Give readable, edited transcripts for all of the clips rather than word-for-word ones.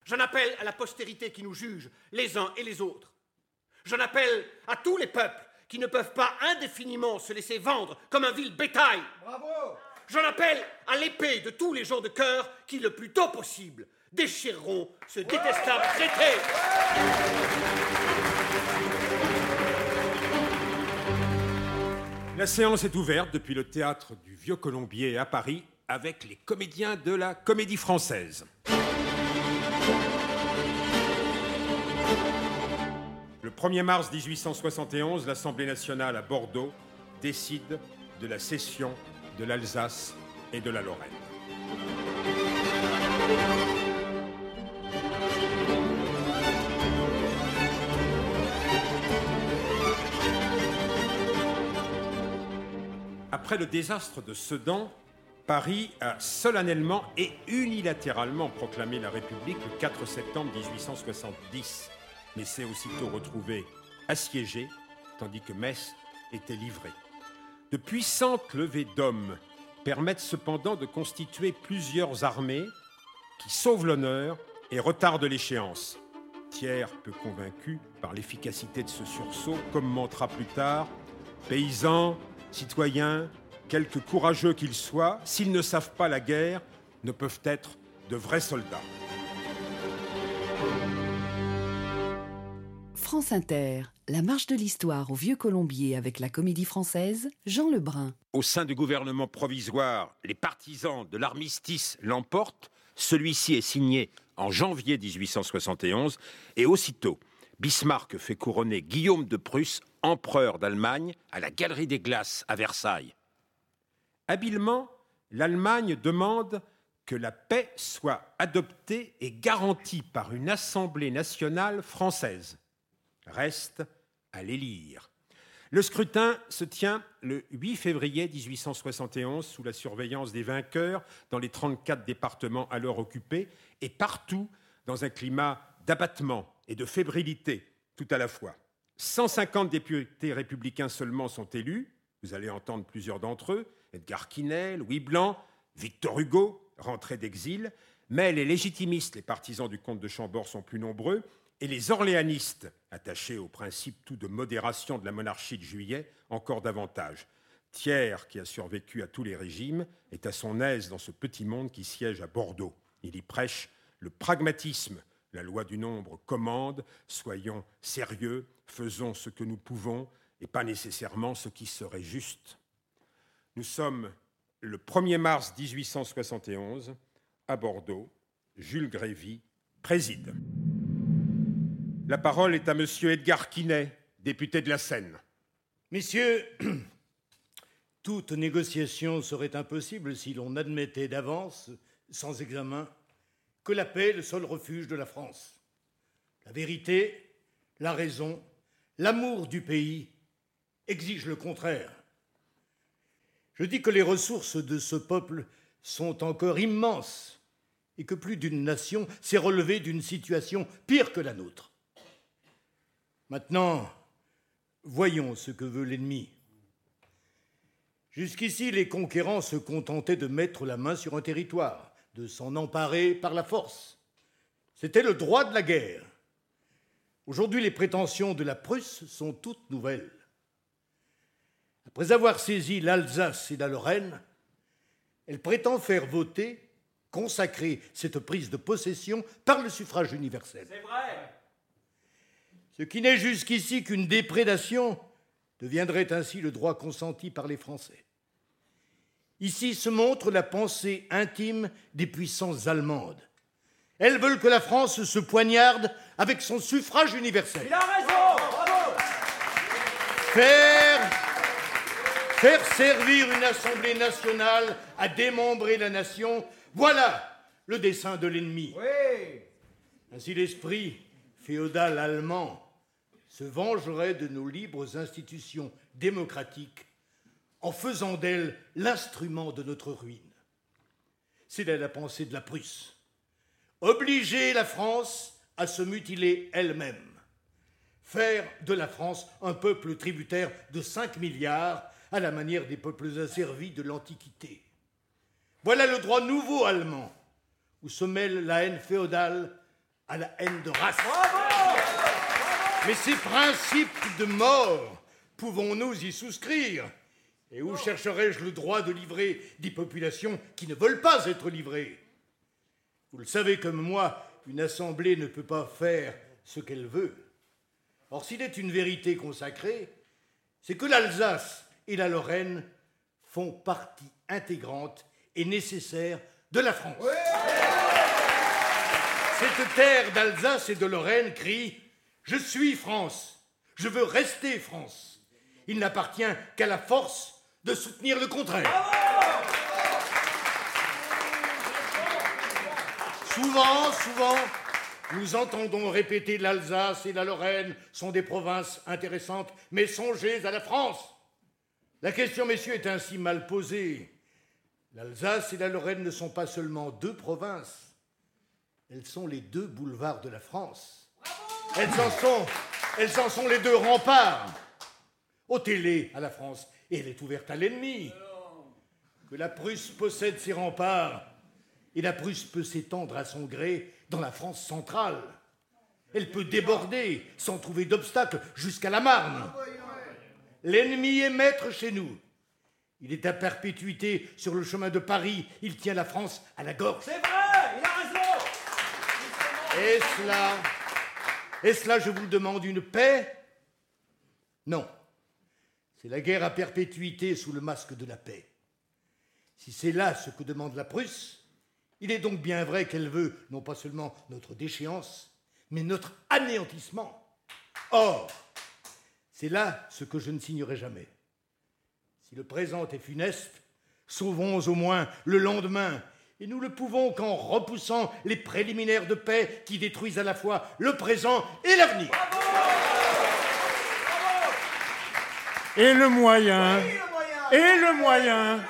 J'en appelle à la postérité qui nous juge, les uns et les autres. J'en appelle à tous les peuples qui ne peuvent pas indéfiniment se laisser vendre comme un vil bétail. Bravo! J'en appelle à l'épée de tous les gens de cœur qui, le plus tôt possible, déchireront ce détestable traité. La séance est ouverte depuis le théâtre du Vieux-Colombier à Paris avec les comédiens de la Comédie Française. Le 1er mars 1871, l'Assemblée nationale à Bordeaux décide de la cession de l'Alsace et de la Lorraine. Après le désastre de Sedan, Paris a solennellement et unilatéralement proclamé la République le 4 septembre 1870, mais s'est aussitôt retrouvé assiégé, tandis que Metz était livré. De puissantes levées d'hommes permettent cependant de constituer plusieurs armées qui sauvent l'honneur et retardent l'échéance. Thiers, peu convaincu par l'efficacité de ce sursaut, commentera plus tard « Paysans, citoyens, quelque courageux qu'ils soient, s'ils ne savent pas la guerre, ne peuvent être de vrais soldats. » France Inter, la marche de l'histoire au Vieux-Colombier avec la Comédie Française, Jean Lebrun. Au sein du gouvernement provisoire, les partisans de l'armistice l'emportent. Celui-ci est signé en janvier 1871 et aussitôt, Bismarck fait couronner Guillaume de Prusse, empereur d'Allemagne, à la Galerie des Glaces à Versailles. Habilement, l'Allemagne demande que la paix soit adoptée et garantie par une Assemblée nationale française. Reste à l'élire. Le scrutin se tient le 8 février 1871 sous la surveillance des vainqueurs dans les 34 départements alors occupés et partout dans un climat d'abattement et de fébrilité tout à la fois. 150 députés républicains seulement sont élus. Vous allez entendre plusieurs d'entre eux. Edgar Quinet, Louis Blanc, Victor Hugo, rentrés d'exil. Mais les légitimistes, les partisans du comte de Chambord sont plus nombreux. Et les orléanistes, attachés au principe tout de modération de la monarchie de Juillet, encore davantage. Thiers, qui a survécu à tous les régimes, est à son aise dans ce petit monde qui siège à Bordeaux. Il y prêche le pragmatisme. La loi du nombre commande, soyons sérieux, faisons ce que nous pouvons et pas nécessairement ce qui serait juste. Nous sommes le 1er mars 1871 à Bordeaux. Jules Grévy préside. La parole est à monsieur Edgar Quinet, député de la Seine. Messieurs, toute négociation serait impossible si l'on admettait d'avance, sans examen, que la paix est le seul refuge de la France. La vérité, la raison, l'amour du pays exigent le contraire. Je dis que les ressources de ce peuple sont encore immenses et que plus d'une nation s'est relevée d'une situation pire que la nôtre. Maintenant, voyons ce que veut l'ennemi. Jusqu'ici, les conquérants se contentaient de mettre la main sur un territoire, de s'en emparer par la force. C'était le droit de la guerre. Aujourd'hui, les prétentions de la Prusse sont toutes nouvelles. Après avoir saisi l'Alsace et la Lorraine, elle prétend faire voter, consacrer cette prise de possession par le suffrage universel. C'est vrai. Ce qui n'est jusqu'ici qu'une déprédation deviendrait ainsi le droit consenti par les Français. Ici se montre la pensée intime des puissances allemandes. Elles veulent que la France se poignarde avec son suffrage universel. Il a raison. Bravo. Faire servir une Assemblée nationale à démembrer la nation, voilà le dessein de l'ennemi. Oui. Ainsi l'esprit féodal allemand se vengerait de nos libres institutions démocratiques en faisant d'elles l'instrument de notre ruine. C'est là la pensée de la Prusse. Obliger la France à se mutiler elle-même. Faire de la France un peuple tributaire de 5 milliards à la manière des peuples asservis de l'Antiquité. Voilà le droit nouveau allemand, où se mêle la haine féodale à la haine de race. Bravo ! Mais ces principes de mort, pouvons-nous y souscrire? Et où chercherais-je le droit de livrer des populations qui ne veulent pas être livrées? Vous le savez comme moi, une assemblée ne peut pas faire ce qu'elle veut. Or, s'il est une vérité consacrée, c'est que l'Alsace et la Lorraine font partie intégrante et nécessaire de la France. Ouais. Cette terre d'Alsace et de Lorraine crie « Je suis France, je veux rester France ». Il n'appartient qu'à la force de soutenir le contraire. Souvent, nous entendons répéter l'Alsace et la Lorraine sont des provinces intéressantes, mais songez à la France. La question, messieurs, est ainsi mal posée. L'Alsace et la Lorraine ne sont pas seulement deux provinces, elles sont les deux boulevards de la France. Elles en sont les deux remparts. Ôtez-les à la France, et elle est ouverte à l'ennemi. Que la Prusse possède ses remparts, et la Prusse peut s'étendre à son gré dans la France centrale. Elle peut déborder sans trouver d'obstacle jusqu'à la Marne. L'ennemi est maître chez nous. Il est à perpétuité sur le chemin de Paris. Il tient la France à la gorge. C'est vrai, il a raison. Est-ce là, je vous le demande, une paix? Non. C'est la guerre à perpétuité sous le masque de la paix. Si c'est là ce que demande la Prusse, il est donc bien vrai qu'elle veut non pas seulement notre déchéance, mais notre anéantissement. Or, c'est là ce que je ne signerai jamais. Si le présent est funeste, sauvons au moins le lendemain, et nous le pouvons qu'en repoussant les préliminaires de paix qui détruisent à la fois le présent et l'avenir. Et le moyen? Oui, et le moyen?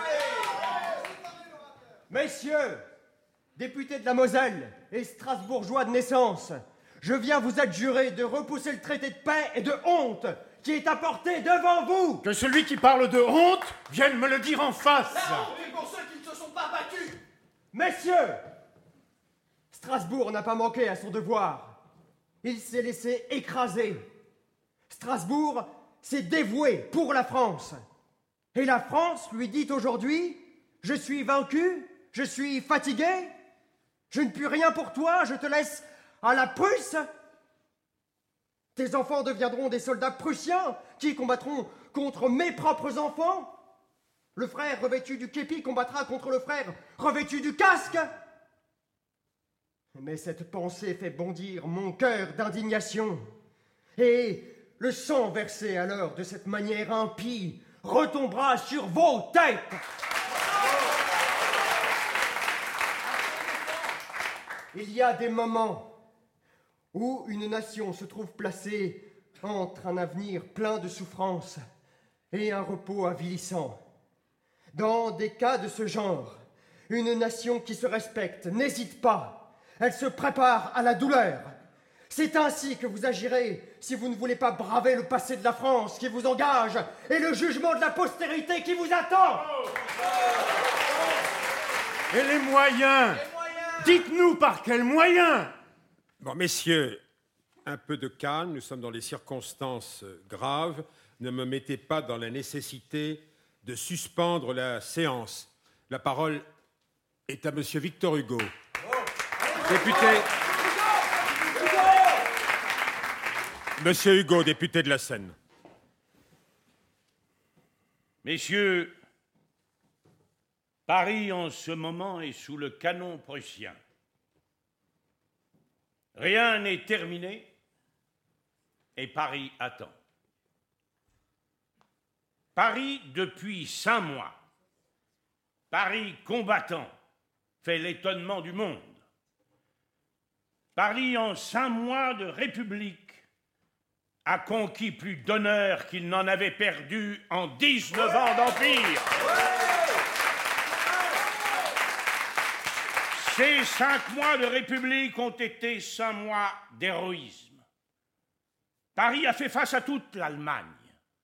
Messieurs, députés de la Moselle et strasbourgeois de naissance, je viens vous adjurer de repousser le traité de paix et de honte qui est apporté devant vous. Que celui qui parle de honte vienne me le dire en face. La honte est pour ceux qui ne se sont pas battus. Messieurs, Strasbourg n'a pas manqué à son devoir. Il s'est laissé écraser. Strasbourg s'est dévoué pour la France. Et la France lui dit aujourd'hui « Je suis vaincu, je suis fatigué, je ne puis rien pour toi, je te laisse à la Prusse. Tes enfants deviendront des soldats prussiens qui combattront contre mes propres enfants. Le frère revêtu du képi combattra contre le frère revêtu du casque. » Mais cette pensée fait bondir mon cœur d'indignation. Et le sang versé alors de cette manière impie retombera sur vos têtes. Il y a des moments où une nation se trouve placée entre un avenir plein de souffrances et un repos avilissant. Dans des cas de ce genre, une nation qui se respecte n'hésite pas, elle se prépare à la douleur. C'est ainsi que vous agirez si vous ne voulez pas braver le passé de la France qui vous engage et le jugement de la postérité qui vous attend. Et les moyens? Dites-nous par quels moyens? Bon, messieurs, un peu de calme, nous sommes dans des circonstances graves. Ne me mettez pas dans la nécessité de suspendre la séance. La parole est à monsieur Victor Hugo. Député. Monsieur Hugo, député de la Seine. Messieurs, Paris en ce moment est sous le canon prussien. Rien n'est terminé et Paris attend. Paris depuis 5 mois, Paris combattant, fait l'étonnement du monde. Paris en 5 mois de République a conquis plus d'honneur qu'il n'en avait perdu en 19 ans d'Empire. Ces 5 mois de République ont été 5 mois d'héroïsme. Paris a fait face à toute l'Allemagne.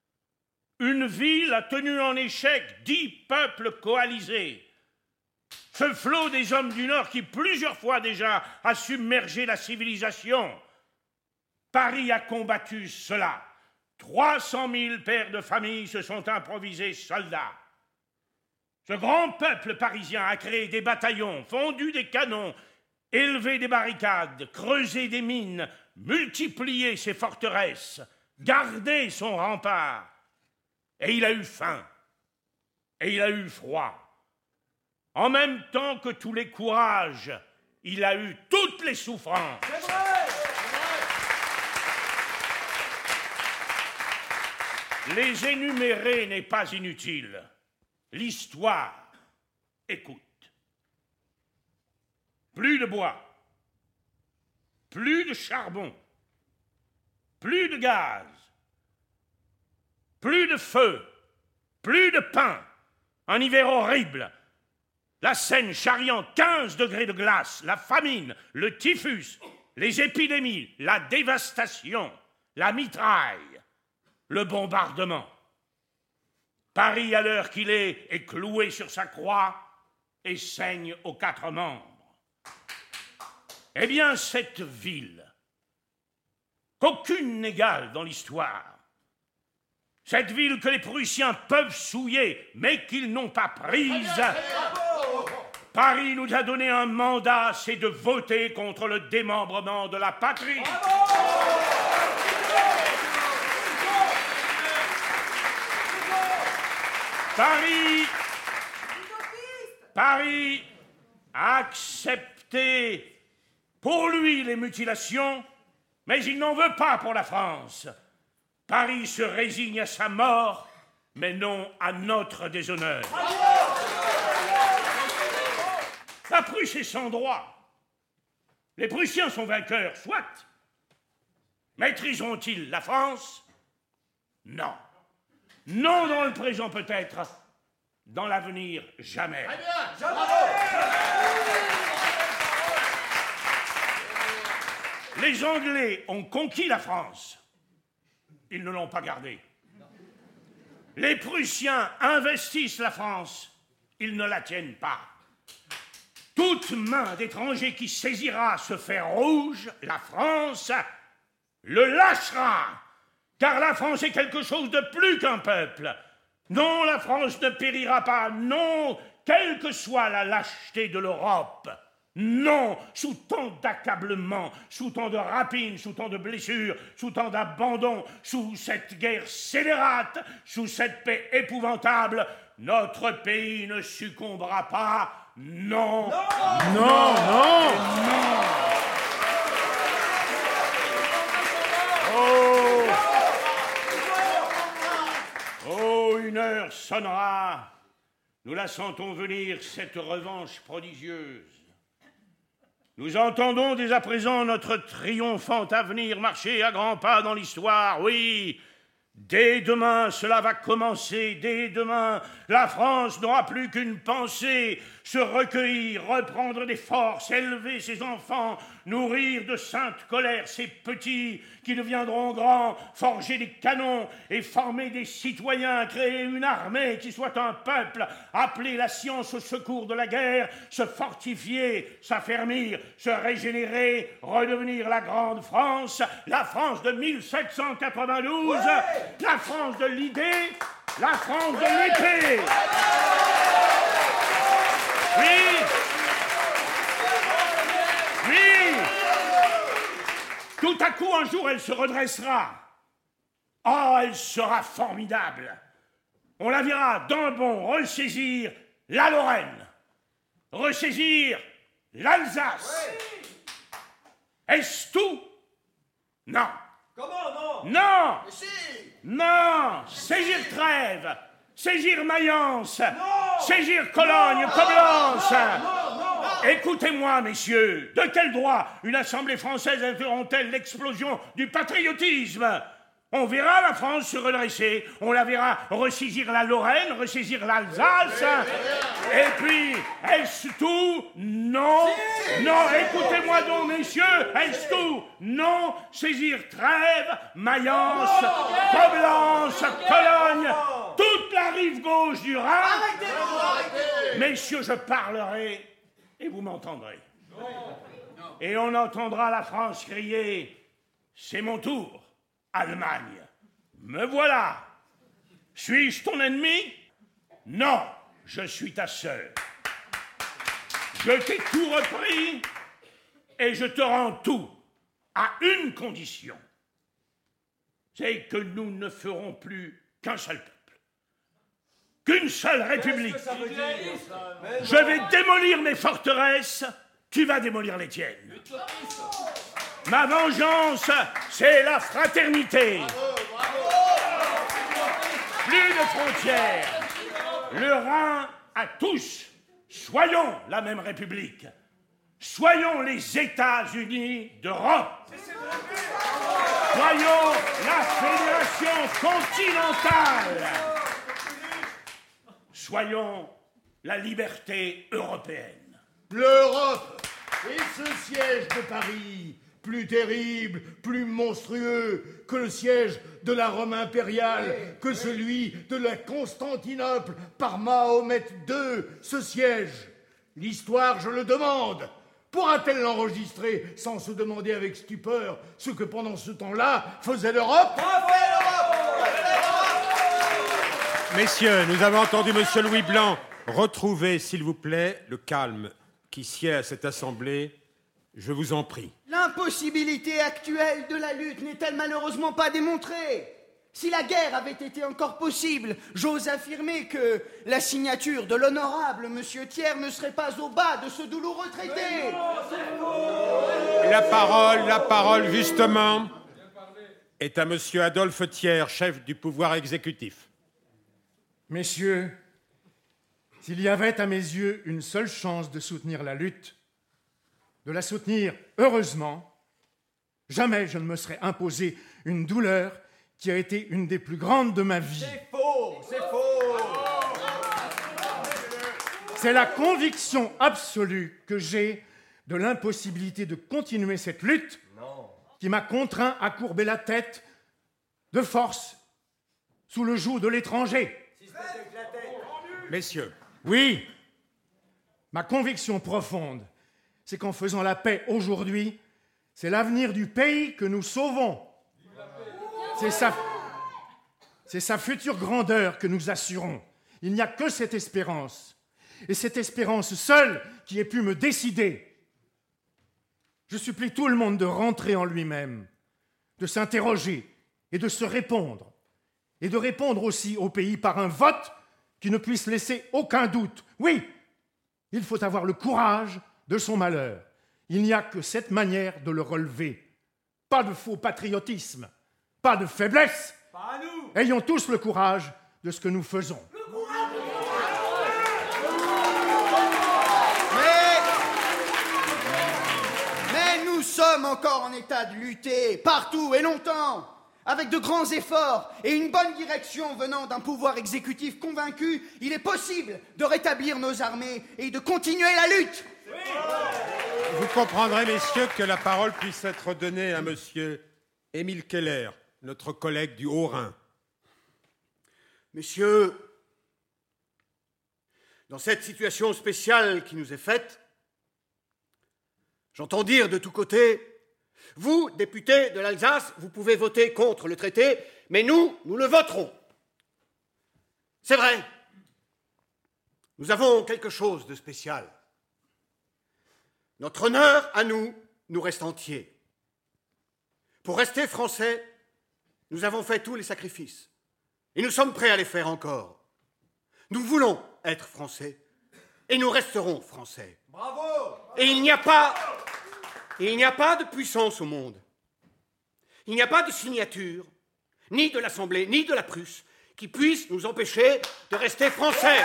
Une ville a tenu en échec 10 peuples coalisés. Ce flot des hommes du Nord qui, plusieurs fois déjà, a submergé la civilisation. Paris a combattu cela. 300 000 pères de famille se sont improvisés soldats. Ce grand peuple parisien a créé des bataillons, fondu des canons, élevé des barricades, creusé des mines, multiplié ses forteresses, gardé son rempart. Et il a eu faim. Et il a eu froid. En même temps que tous les courages, il a eu toutes les souffrances. C'est vrai. Les énumérer n'est pas inutile. L'histoire, écoute. Plus de bois, plus de charbon, plus de gaz, plus de feu, plus de pain, un hiver horrible, la Seine charriant 15 degrés de glace, la famine, le typhus, les épidémies, la dévastation, la mitraille, le bombardement. Paris, à l'heure qu'il est cloué sur sa croix et saigne aux 4 membres. Eh bien, cette ville, qu'aucune n'égale dans l'histoire, cette ville que les Prussiens peuvent souiller, mais qu'ils n'ont pas prise, Paris nous a donné un mandat, c'est de voter contre le démembrement de la patrie. Paris a accepté pour lui les mutilations, mais il n'en veut pas pour la France. Paris se résigne à sa mort, mais non à notre déshonneur. La Prusse est sans droit. Les Prussiens sont vainqueurs, soit. Maîtriseront-ils la France? Non. Non dans le présent peut-être, dans l'avenir jamais. Les Anglais ont conquis la France. Ils ne l'ont pas gardée. Les Prussiens investissent la France. Ils ne la tiennent pas. Toute main d'étranger qui saisira ce fer rouge, la France, le lâchera. Car la France est quelque chose de plus qu'un peuple. Non, la France ne périra pas. Non, quelle que soit la lâcheté de l'Europe. Non, sous tant d'accablement, sous tant de rapines, sous tant de blessures, sous tant d'abandon, sous cette guerre scélérate, sous cette paix épouvantable, notre pays ne succombera pas. Non. Non, non. Non. Oh. Oh, une heure sonnera. Nous la sentons venir, cette revanche prodigieuse. Nous entendons dès à présent notre triomphant avenir marcher à grands pas dans l'histoire. Oui, dès demain, cela va commencer. Dès demain, la France n'aura plus qu'une pensée, se recueillir, reprendre des forces, élever ses enfants, nourrir de sainte colère ses petits qui deviendront grands, forger des canons et former des citoyens, créer une armée qui soit un peuple, appeler la science au secours de la guerre, se fortifier, s'affermir, se régénérer, redevenir la grande France, la France de 1792, la France de l'idée, la France de l'épée. Oui. Oui. Tout à coup, un jour, elle se redressera. Oh, elle sera formidable. On la verra d'un bond ressaisir la Lorraine, ressaisir l'Alsace. Est-ce tout? Non. Comment non? Non. Mais si. Non. Saisir Trèves, saisir Mayence, saisir Cologne, Coblence. Écoutez-moi, messieurs, de quel droit une assemblée française interrompt-elle l'explosion du patriotisme? On verra la France se redresser, on la verra ressaisir la Lorraine, ressaisir l'Alsace, et puis, est-ce tout? Non. Non, écoutez-moi donc, messieurs, est-ce tout? Non, saisir Trèves, Mayence, Coblence, Cologne. toute la rive gauche du Rhin. Arrêtez-vous. Messieurs, je parlerai et vous m'entendrez. Et on entendra la France crier « C'est mon tour, Allemagne. Me voilà. Suis-je ton ennemi? Non, je suis ta sœur. Je t'ai tout repris et je te rends tout à une condition. C'est que nous ne ferons plus qu'un seul peuple, qu'une seule république. Je vais démolir mes forteresses, tu vas démolir les tiennes. Ma vengeance, c'est la fraternité. Plus de frontières. Le Rhin à tous. Soyons la même république. Soyons les États-Unis d'Europe. Soyons la fédération continentale. Soyons la liberté européenne. L'Europe et ce siège de Paris, plus terrible, plus monstrueux que le siège de la Rome impériale, que celui de la Constantinople par Mahomet II, ce siège. L'histoire, je le demande, pourra-t-elle l'enregistrer sans se demander avec stupeur ce que pendant ce temps-là faisait l'Europe? Messieurs, nous avons entendu Monsieur Louis Blanc. Retrouvez, s'il vous plaît, le calme qui sied à cette assemblée. Je vous en prie. L'impossibilité actuelle de la lutte n'est-elle malheureusement pas démontrée? Si la guerre avait été encore possible, j'ose affirmer que la signature de l'honorable Monsieur Thiers ne serait pas au bas de ce douloureux traité. La parole, justement, est à Monsieur Adolphe Thiers, chef du pouvoir exécutif. Messieurs, s'il y avait à mes yeux une seule chance de soutenir la lutte, de la soutenir heureusement, jamais je ne me serais imposé une douleur qui a été une des plus grandes de ma vie. C'est faux, c'est faux. C'est la conviction absolue que j'ai de l'impossibilité de continuer cette lutte qui m'a contraint à courber la tête de force sous le joug de l'étranger. Messieurs, oui, ma conviction profonde, c'est qu'en faisant la paix aujourd'hui, c'est l'avenir du pays que nous sauvons. C'est sa future grandeur que nous assurons. Il n'y a que cette espérance. Et cette espérance seule qui ait pu me décider. Je supplie tout le monde de rentrer en lui-même, de s'interroger et de se répondre. Et de répondre aussi au pays par un vote qui ne puisse laisser aucun doute. Oui, il faut avoir le courage de son malheur. Il n'y a que cette manière de le relever. Pas de faux patriotisme, pas de faiblesse. Pas à nous. Ayons tous le courage de ce que nous faisons. Mais nous sommes encore en état de lutter, partout et longtemps, avec de grands efforts et une bonne direction venant d'un pouvoir exécutif convaincu, il est possible de rétablir nos armées et de continuer la lutte. vous comprendrez, messieurs, que la parole puisse être donnée à Monsieur Émile Keller, notre collègue du Haut-Rhin. Messieurs, dans cette situation spéciale qui nous est faite, j'entends dire de tous côtés, vous, députés de l'Alsace, vous pouvez voter contre le traité, mais nous le voterons. C'est vrai, nous avons quelque chose de spécial. Notre honneur à nous reste entier. Pour rester français, nous avons fait tous les sacrifices. Et nous sommes prêts à les faire encore. Nous voulons être français. Et nous resterons français. Bravo. Et il n'y a pas de puissance au monde. Il n'y a pas de signature, ni de l'Assemblée, ni de la Prusse, qui puisse nous empêcher de rester français.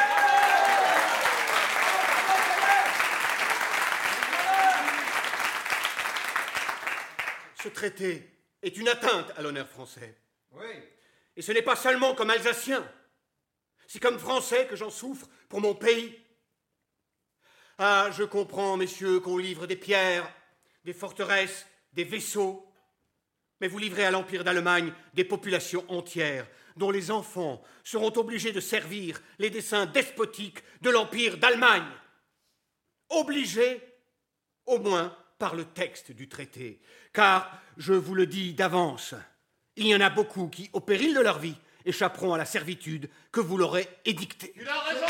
Ce traité est une atteinte à l'honneur français. Oui. Et ce n'est pas seulement comme Alsacien, c'est comme Français que j'en souffre pour mon pays. Ah, je comprends, messieurs, qu'on livre des pierres, des forteresses, des vaisseaux. Mais vous livrez à l'Empire d'Allemagne des populations entières dont les enfants seront obligés de servir les desseins despotiques de l'Empire d'Allemagne. Obligés, au moins, par le texte du traité. Car, je vous le dis d'avance, il y en a beaucoup qui, au péril de leur vie, échapperont à la servitude que vous leur aurez édictée. Il a raison!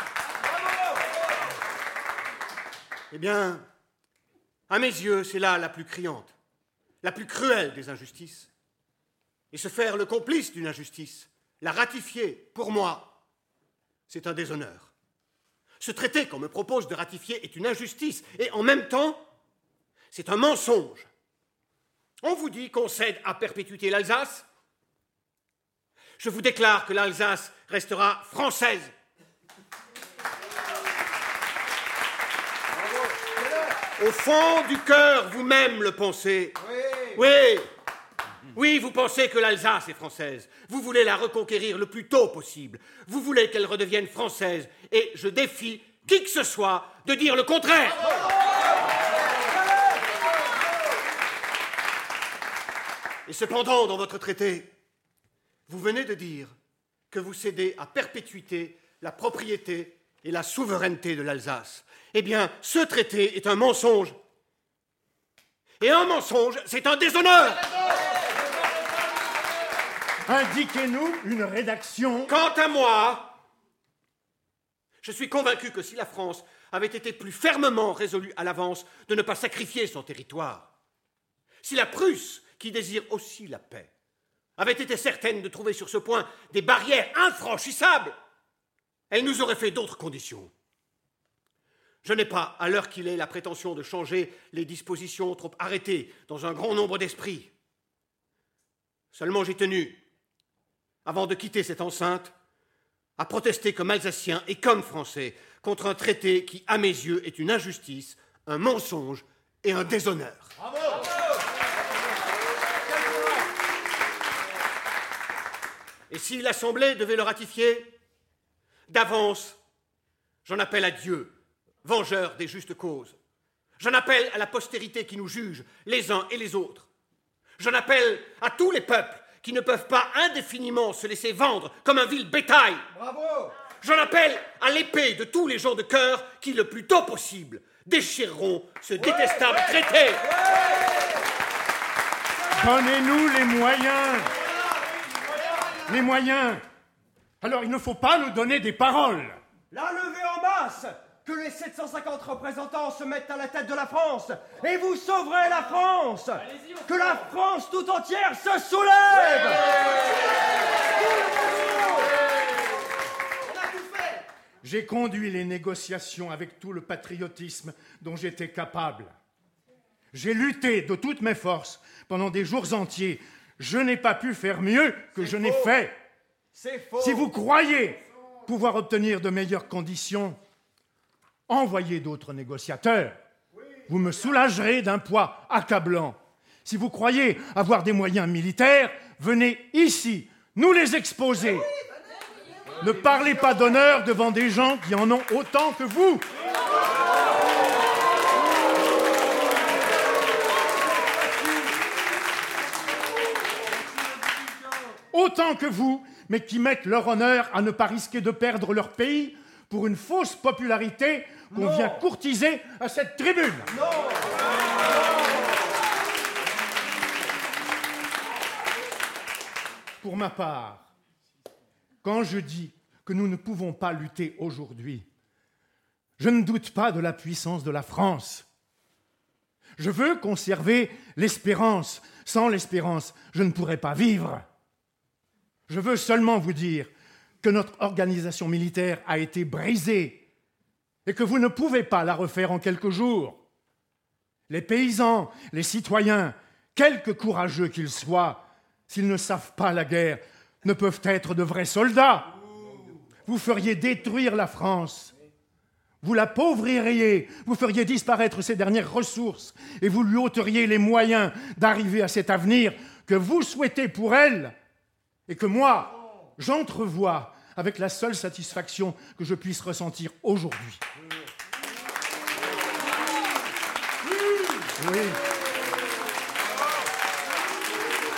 Eh bien, à mes yeux, c'est là la plus criante, la plus cruelle des injustices. Et se faire le complice d'une injustice, la ratifier, pour moi, c'est un déshonneur. Ce traité qu'on me propose de ratifier est une injustice, et en même temps, c'est un mensonge. On vous dit qu'on cède à perpétuité l'Alsace. Je vous déclare que l'Alsace restera française. Au fond du cœur, vous-même le pensez. Oui, vous pensez que l'Alsace est française. Vous voulez la reconquérir le plus tôt possible. Vous voulez qu'elle redevienne française. Et je défie qui que ce soit de dire le contraire. Et cependant, dans votre traité, vous venez de dire que vous cédez à perpétuité la propriété et la souveraineté de l'Alsace. Eh bien, ce traité est un mensonge. Et un mensonge, c'est un déshonneur. Indiquez-nous une rédaction. Quant à moi, je suis convaincu que si la France avait été plus fermement résolue à l'avance de ne pas sacrifier son territoire, si la Prusse, qui désire aussi la paix, avait été certaine de trouver sur ce point des barrières infranchissables, elle nous aurait fait d'autres conditions. Je n'ai pas, à l'heure qu'il est, la prétention de changer les dispositions trop arrêtées dans un grand nombre d'esprits. Seulement j'ai tenu, avant de quitter cette enceinte, à protester comme Alsacien et comme Français contre un traité qui, à mes yeux, est une injustice, un mensonge et un déshonneur. Bravo! Et si l'Assemblée devait le ratifier, d'avance, j'en appelle à Dieu, vengeur des justes causes. J'en appelle à la postérité qui nous juge, les uns et les autres. J'en appelle à tous les peuples qui ne peuvent pas indéfiniment se laisser vendre comme un vil bétail. Bravo! J'en appelle à l'épée de tous les gens de cœur qui, le plus tôt possible, déchireront ce détestable traité. Donnez-nous les moyens. Les moyens. Alors, il ne faut pas nous donner des paroles. La levée en masse! Que les 750 représentants se mettent à la tête de la France et vous sauverez la France. Que la France tout entière se soulève. On a tout fait. J'ai conduit les négociations avec tout le patriotisme dont j'étais capable. J'ai lutté de toutes mes forces pendant des jours entiers. Je n'ai pas pu faire mieux que je n'ai fait. C'est faux. Si vous croyez pouvoir obtenir de meilleures conditions, envoyez d'autres négociateurs. Vous me soulagerez d'un poids accablant. Si vous croyez avoir des moyens militaires, venez ici, nous les exposer. Ne parlez pas d'honneur devant des gens qui en ont autant que vous. Autant que vous, mais qui mettent leur honneur à ne pas risquer de perdre leur pays pour une fausse popularité qu'on vient courtiser à cette tribune. Non. Pour ma part, quand je dis que nous ne pouvons pas lutter aujourd'hui, je ne doute pas de la puissance de la France. Je veux conserver l'espérance. Sans l'espérance, je ne pourrais pas vivre. Je veux seulement vous dire que notre organisation militaire a été brisée et que vous ne pouvez pas la refaire en quelques jours. Les paysans, les citoyens, quelque courageux qu'ils soient, s'ils ne savent pas la guerre, ne peuvent être de vrais soldats. Vous feriez détruire la France. Vous l'appauvririez, vous feriez disparaître ses dernières ressources et vous lui ôteriez les moyens d'arriver à cet avenir que vous souhaitez pour elle et que moi, j'entrevois avec la seule satisfaction que je puisse ressentir aujourd'hui. Oui.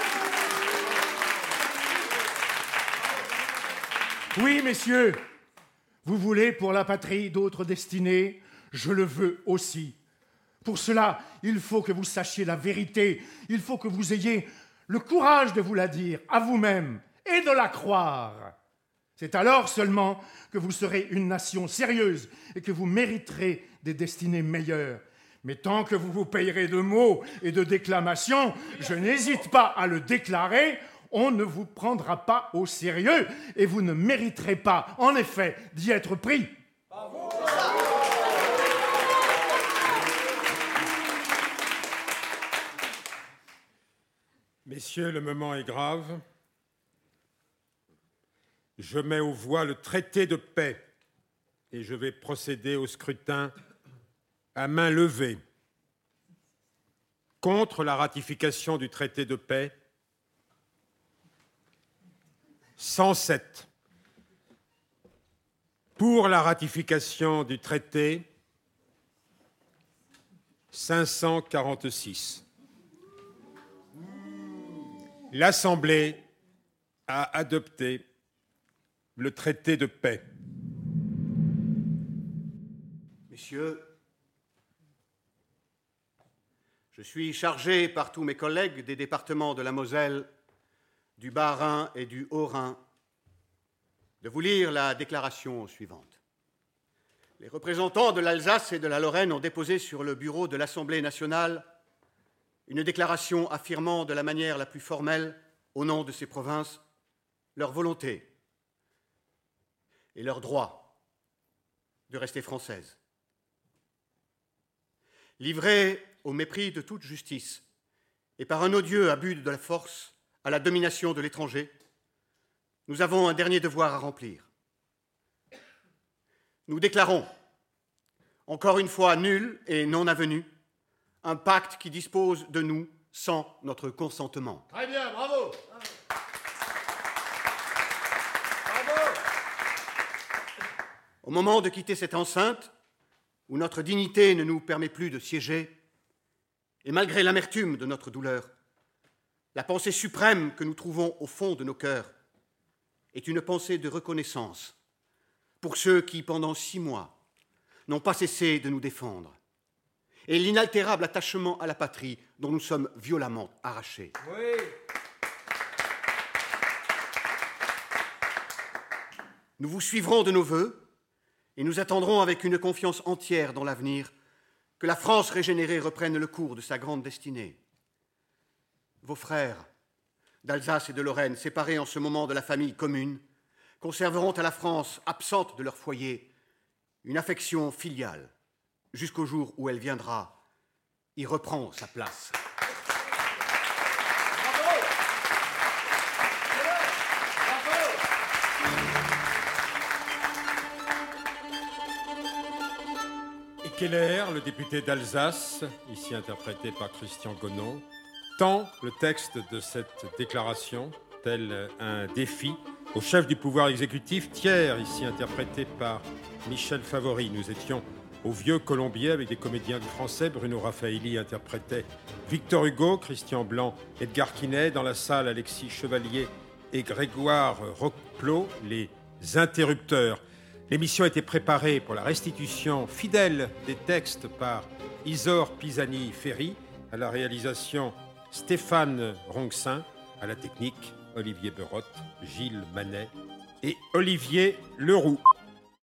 Oui, messieurs, vous voulez pour la patrie d'autres destinées, je le veux aussi. Pour cela, il faut que vous sachiez la vérité, il faut que vous ayez le courage de vous la dire à vous-même et de la croire. C'est alors seulement que vous serez une nation sérieuse et que vous mériterez des destinées meilleures. Mais tant que vous vous payerez de mots et de déclamations, je n'hésite pas à le déclarer, on ne vous prendra pas au sérieux et vous ne mériterez pas, en effet, d'y être pris. Messieurs, le moment est grave. Je mets aux voix le traité de paix et je vais procéder au scrutin à main levée. Contre la ratification du traité de paix, 107. Pour la ratification du traité, 546. L'Assemblée a adopté le traité de paix. Messieurs, je suis chargé par tous mes collègues des départements de la Moselle, du Bas-Rhin et du Haut-Rhin de vous lire la déclaration suivante. Les représentants de l'Alsace et de la Lorraine ont déposé sur le bureau de l'Assemblée nationale une déclaration affirmant de la manière la plus formelle, au nom de ces provinces, leur volonté et leur droit de rester françaises. Livrées au mépris de toute justice et par un odieux abus de la force à la domination de l'étranger, nous avons un dernier devoir à remplir. Nous déclarons, encore une fois nul et non avenu, un pacte qui dispose de nous sans notre consentement. Très bien, bravo. Au moment de quitter cette enceinte, où notre dignité ne nous permet plus de siéger, et malgré l'amertume de notre douleur, la pensée suprême que nous trouvons au fond de nos cœurs est une pensée de reconnaissance pour ceux qui, pendant 6 mois, n'ont pas cessé de nous défendre, et l'inaltérable attachement à la patrie dont nous sommes violemment arrachés. Oui. Nous vous suivrons de nos vœux et nous attendrons avec une confiance entière dans l'avenir que la France régénérée reprenne le cours de sa grande destinée. Vos frères d'Alsace et de Lorraine, séparés en ce moment de la famille commune, conserveront à la France, absente de leur foyer, une affection filiale, jusqu'au jour où elle viendra y reprendre sa place. Et Keller, le député d'Alsace, ici interprété par Christian Gonon, tend le texte de cette déclaration, tel un défi, au chef du pouvoir exécutif, Thiers, ici interprété par Michel Favory. Nous étions au Vieux Colombier avec des comédiens du français. Bruno Raffaelli interprétait Victor Hugo, Christian Blanc, Edgar Quinet. Dans la salle, Alexis Chevalier et Grégoire Roqueplot, les interrupteurs. L'émission a été préparée pour la restitution fidèle des textes par Isor Pisani-Ferry, à la réalisation Stéphane Ronxin, à la technique Olivier Berotte, Gilles Manet et Olivier Leroux.